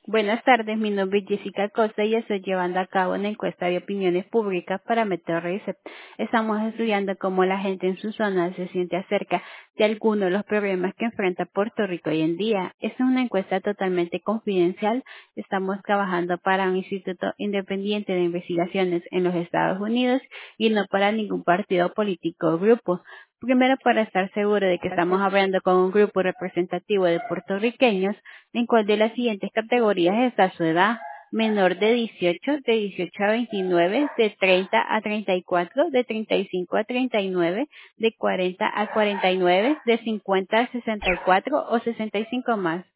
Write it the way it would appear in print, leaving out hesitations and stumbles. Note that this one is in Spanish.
Buenas tardes, mi nombre es Jessica Costa y estoy llevando a cabo una encuesta de opiniones públicas para Meteo Reset. Estamos estudiando cómo la gente en su zona se siente acerca de algunos de los problemas que enfrenta Puerto Rico hoy en día. Esta es una encuesta totalmente confidencial. Estamos trabajando para un instituto independiente de investigaciones en los Estados Unidos y no para ningún partido político o grupo. Primero, para estar seguro de que estamos hablando con un grupo representativo de puertorriqueños, ¿en cuál de las siguientes categorías está su edad? Menor de 18, de 18 a 29, de 30 a 34, de 35 a 39, de 40 a 49, de 50 a 64 o 65 más.